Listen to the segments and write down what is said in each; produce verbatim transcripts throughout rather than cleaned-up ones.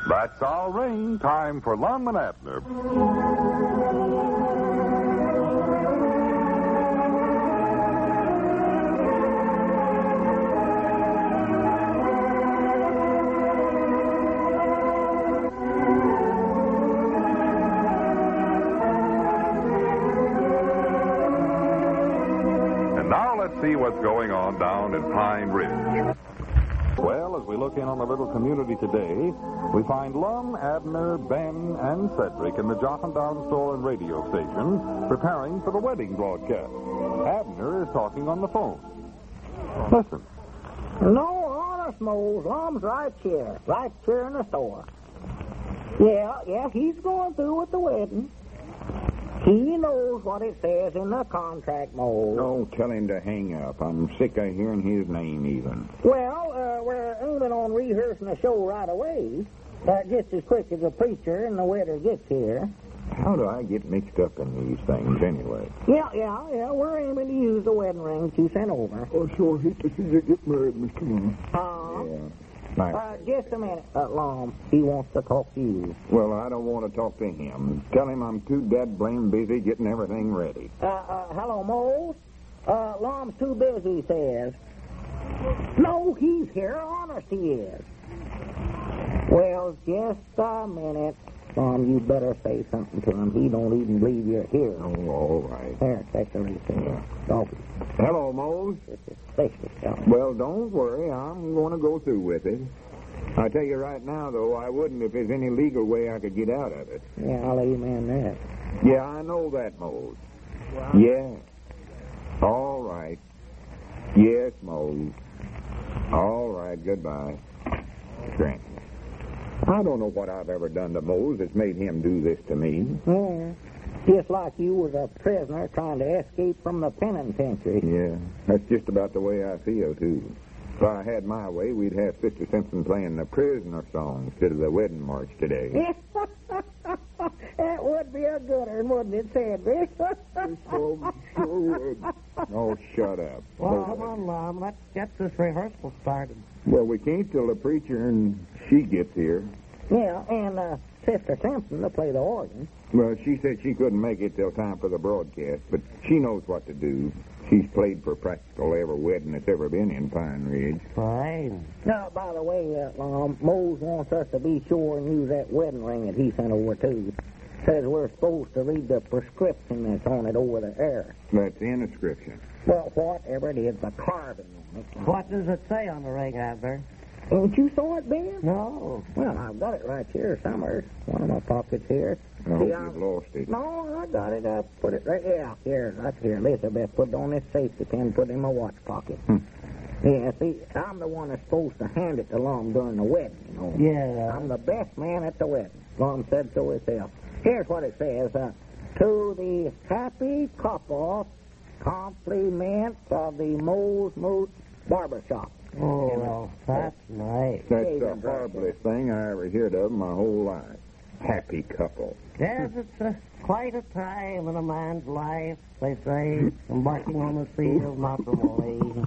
That's our ring. Time for Lum and Abner. See what's going on down in Pine Ridge. Well, as we look in on the little community today, we find Lum, Abner, Ben, and Cedric in the Jock and Down store and radio station preparing for the wedding broadcast. Abner is talking on the phone. Listen. No, honest, Mose. Lum's right here. Right here in the store. Yeah, yeah, he's going through with the wedding. He knows what it says in the contract, Mose. Don't tell him to hang up. I'm sick of hearing his name even. Well, uh, we're aiming on rehearsing the show right away, uh, just as quick as the preacher and the wedding gets here. How do I get mixed up in these things anyway? Yeah, yeah, yeah. We're aiming to use the wedding rings you sent over. I sure hate to see you get married, Mister Lum. Uh, Yeah. Nice. uh, just a minute, uh, Lum. He wants to talk to you. Well, I don't want to talk to him. Tell him I'm too dead blame busy getting everything ready. Uh, uh, hello, Mose. Uh, Lum's too busy, he says. No, he's here. Honest, he is. Well, just a minute. Lum, you better say something to him. He don't even believe you're here. Oh, all right. Here, take the receipt. Yeah. Don't Hello, Mose. Face yourself. Well, don't worry. I'm going to go through with it. I tell you right now, though, I wouldn't if there's any legal way I could get out of it. Yeah, I'll amen that. Yeah, I know that, Mose. Yeah. All right. Yes, Mose. All right, goodbye. Grant. I don't know what I've ever done to Mose that's made him do this to me. Yeah. Just like you was a prisoner trying to escape from the penitentiary. Yeah, that's just about the way I feel, too. If I had my way, we'd have Sister Simpson playing the prisoner song instead of the wedding march today. That would be a good one, wouldn't it, Cedric? Oh, sure would. Oh, shut up. Well, come on, Lum. Let's get this rehearsal started. Well, we can't till the preacher and she gets here. Yeah, and uh, Sister Simpson to play the organ. Well, she said she couldn't make it till time for the broadcast, but she knows what to do. She's played for practical every wedding that's ever been in Pine Ridge. Fine. Now, by the way, uh, um, Mose wants us to be sure and use that wedding ring that he sent over, too. Says we're supposed to read the prescription that's on it over the air. That's the inscription. Well, whatever it is, the carving on it. What does it say on the ring, Abner? Ain't you saw it, Ben? No. Well, I've got it right here somewhere. One of my pockets here. I hope See, I- you've lost it. No, I got it. I put it right here. Here, right here. Elizabeth put it on this safety pin, put it in my watch pocket. Hmm. Yeah, see, I'm the one that's supposed to hand it to Lum during the wedding, you know. Yeah. I'm the best man at the wedding. Lum said so himself. Here's what it says. Uh, to the happy couple, compliments of the Mose Moot Barbershop. Oh, well, that's nice. That's Hey, the that's right. horriblest thing I ever heard of in my whole life. Happy couple. Yes, it's uh, quite a time in a man's life, they say, embarking on the sea of matrimony.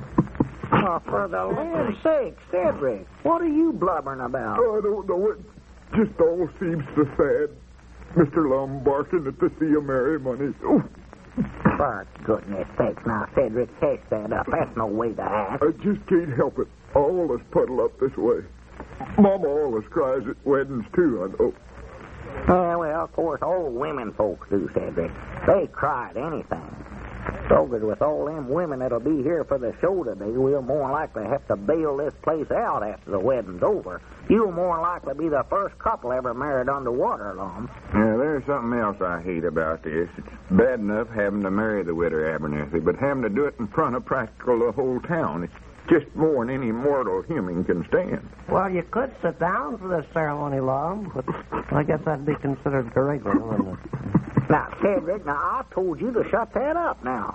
Oh, for the land's sake, Cedric, what are you blubbering about? I don't know. It just all seems so sad. Mister Lum barking at the sea of merry money. Oh, For goodness sakes, now, Cedric, take that up. That's no way to act. I just can't help it. I always puddle up this way. Mama always cries at weddings, too, I know. Yeah, well, of course, old women folks do, Cedric. They cry at anything. So good with all them women that'll be here for the show today, we'll more likely have to bail this place out after the wedding's over. You'll more likely be the first couple ever married underwater, Lum. Yeah, there's something else I hate about this. It's bad enough having to marry the widow Abernathy, but having to do it in front of practical the whole town. It's just more than any mortal human can stand. Well, you could sit down for this ceremony, Lum, but I guess that'd be considered irregular, wouldn't it? Now, Cedric, now, I told you to shut that up now.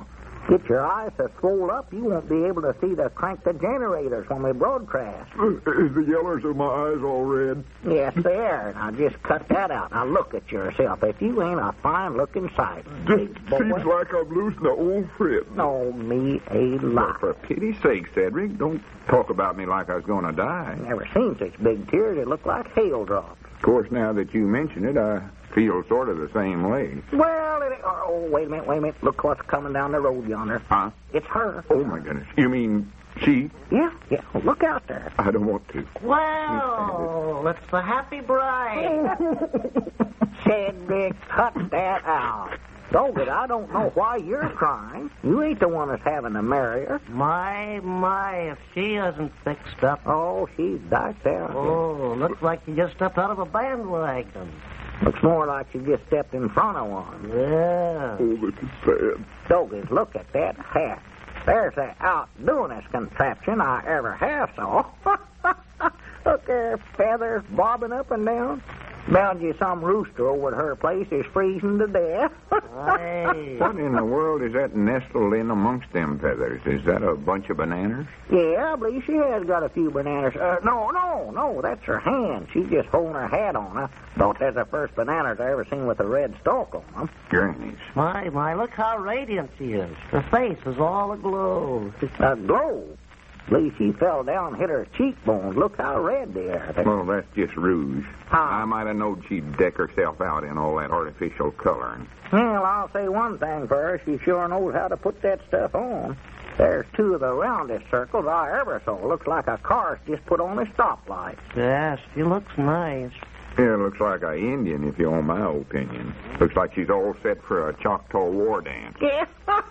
Get your eyes so swole up, you won't be able to see to crank the generators when we broadcast. Is the yellers of my eyes all red? Yes, they are. Now, just cut that out. Now, look at yourself. If you ain't a fine-looking sight. Just Big boy. seems like I'm losing the old friend. No, me a lot. For pity's sake, Cedric, don't talk about me like I was going to die. Never seen such big tears. It looked like hail drops. Of course, now that you mention it, I feel sort of the same way. Well, it, oh, wait a minute, wait a minute. Look what's coming down the road yonder. Huh? It's her. Oh, my goodness. You mean she? Yeah, yeah. Look out there. I don't want to. Well, it's the happy bride. Cedric, cut that out. Doggett, I don't know why you're crying. You ain't the one that's having to marry her. My, my, if she isn't fixed up. Oh, she's diked out. Oh, looks like you just stepped out of a bandwagon. Looks more like you just stepped in front of one. Yeah. Oh, this is sad. Doggett, look at that hat. There's the outdoingest contraption I ever have saw. Look there, feathers bobbing up and down. Bound you some rooster over at her place is freezing to death. Hey. What in the world is that nestled in amongst them feathers? Is that a bunch of bananas? Yeah, I believe she has got a few bananas. Uh, no, no, no, that's her hand. She's just holding her hat on. I thought that's the first bananas I ever seen with a red stalk on them. Grannies. My, my, look how radiant she is. Her face is all aglow. A glow. Believe she fell down and hit her cheekbones. Look how red they are. Well, that's just rouge. Huh? I might have known she'd deck herself out in all that artificial coloring. Well, I'll say one thing for her. She sure knows how to put that stuff on. There's two of the roundest circles I ever saw. Looks like a car's just put on a stoplight. Yes, she looks nice. Yeah, it looks like a Indian, if you want my opinion. Looks like she's all set for a Choctaw war dance. Yeah.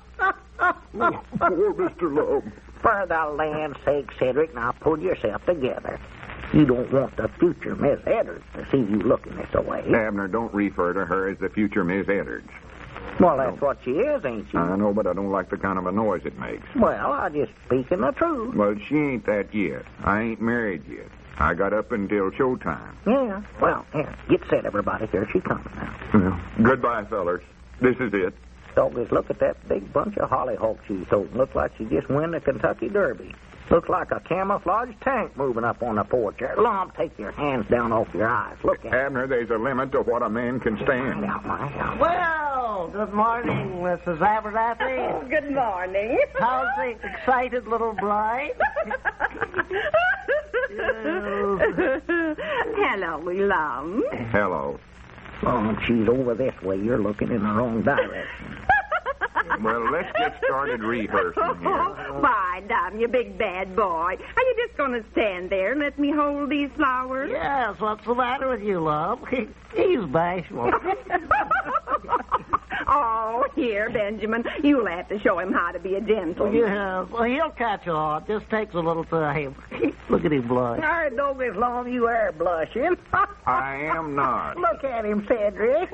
Poor Mister Lum. For the land's sake, Cedric, now pull yourself together. You don't want the future Miss Edwards to see you looking this way. Abner, don't refer to her as the future Miss Edwards. Well, that's what she is, ain't she? I know, but I don't like the kind of a noise it makes. Well, I just speaking the truth. Well, she ain't that yet. I ain't married yet. I got up until showtime. Yeah. Well, here, get set, everybody. Here she comes now. Well, goodbye, fellers. This is it. Doggers, look at that big bunch of hollyhocks she's holding. Looks like she just won the Kentucky Derby. Looks like a camouflage tank moving up on the porch. There, Lom, take your hands down off your eyes. Look at it. Abner, there's a limit to what a man can stand. Right out, right out. Well, good morning, Missus Abernathy. Good morning. How's the excited little bride? Hello, Lum. Hello. Oh, she's over this way. You're looking in the wrong direction. Well, let's get started rehearsing here. Why, Dum, you big bad boy. Are you just going to stand there and let me hold these flowers? Yes, what's the matter with you, love? He's bashful. Oh, here, Benjamin. You'll have to show him how to be a gentleman. Yes, well, he'll catch on. Just takes a little time. Look at him blush. I don't as long you are blushing. I am not. Look at him, Cedric.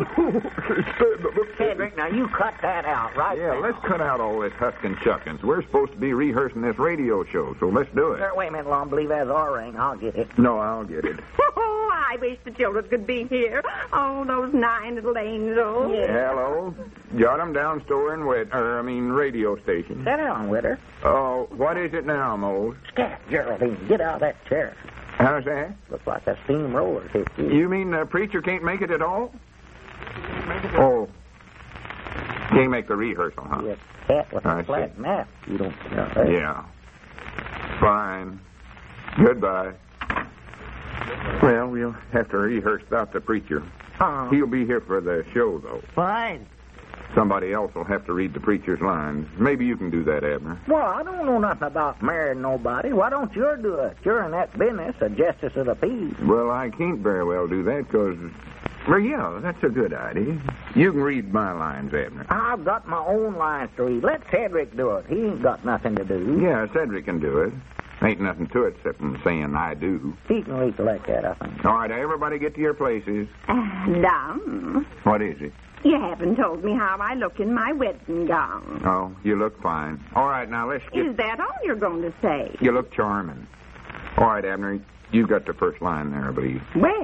Cedric, now you cut that out, right? Yeah, now. let's cut out all this huskin' chuckins. We're supposed to be rehearsing this radio show, so let's do it. Sir, wait a minute, Lom. Believe that's our ring. I'll get it. No, I'll get it. Oh, I wish the children could be here. Oh, those nine little angels. Hello. Got 'em down store in Wet, er, I mean, radio station. Sit down, Witter. Oh, what is it now, Mose? Scat, Geraldine, get out of that chair. How's that? Looks like a steamroller hit you. You mean the preacher can't make it at all? Oh. Can't make the rehearsal, huh? You cat with I a flat see. map. You don't know that. Yeah. Fine. Goodbye. Well, we'll have to rehearse without the preacher. Uh, He'll be here for the show, though. Fine. Somebody else will have to read the preacher's lines. Maybe you can do that, Abner. well, I don't know nothing about marrying nobody. Why don't you do it? You're in that business, a justice of the peace. Well, I can't very well do that because... Well, yeah, that's a good idea. You can read my lines, Abner. I've got my own lines to read. Let Cedric do it. He ain't got nothing to do. Yeah, Cedric can do it. Ain't nothing to it except from saying I do. He can recollect that, I think. All right, everybody get to your places. Uh, Dum, What is it? you haven't told me how I look in my wedding gown. Oh, you look fine. All right, now let's get... Is that all you're going to say? You look charming. All right, Abner, you got the first line there, I believe. Well,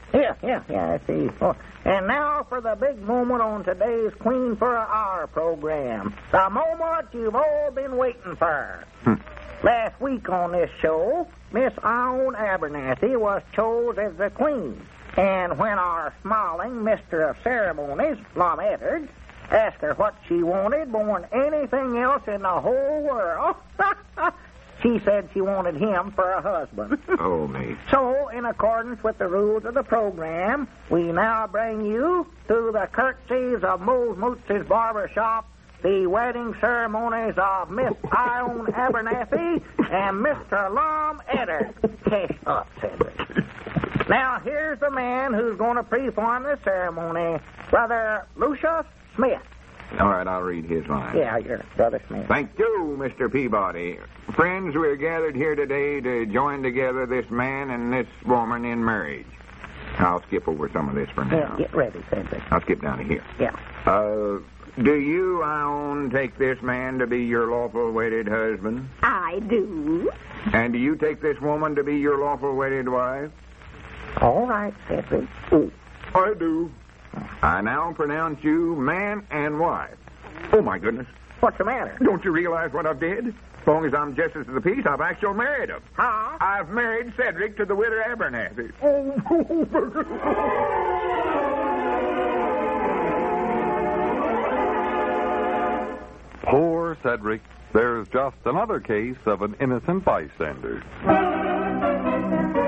Yeah, yeah, yeah, I see. Oh, and now for the big moment on today's Queen for an Hour program. The moment you've all been waiting for. Hmm. Last week on this show, Miss Ione Abernathy was chosen as the Queen. And when our smiling Mister of Ceremonies, Lum Eddard, asked her what she wanted more than anything else in the whole world, she said she wanted him for a husband. Oh, me. So, in accordance with the rules of the program, we now bring you, through the curtsies of Mose Moots's barber shop, the wedding ceremonies of Miss Ione Abernathy and Mister Lum Eddard. Cash up, Cedric. Now, here's the man who's going to perform the ceremony, Brother Lucius Smith. All right, I'll read his line. Yeah, you're Brother Smith. Thank you, Mister Peabody. Friends, we're gathered here today to join together this man and this woman in marriage. I'll skip over some of this for now. Yeah, get ready, Cedric. I'll skip down to here. Yeah. Uh, do you, Ione, take this man to be your lawful wedded husband? I do. And do you take this woman to be your lawful wedded wife? All right, Cedric. Ooh. I do. I now pronounce you man and wife. Oh, my goodness. What's the matter? Don't you realize what I've did? As long as I'm justice of the peace, I've actually married him. Huh? I've married Cedric to the widow Abernathy. Poor Cedric. There's just another case of an innocent bystander.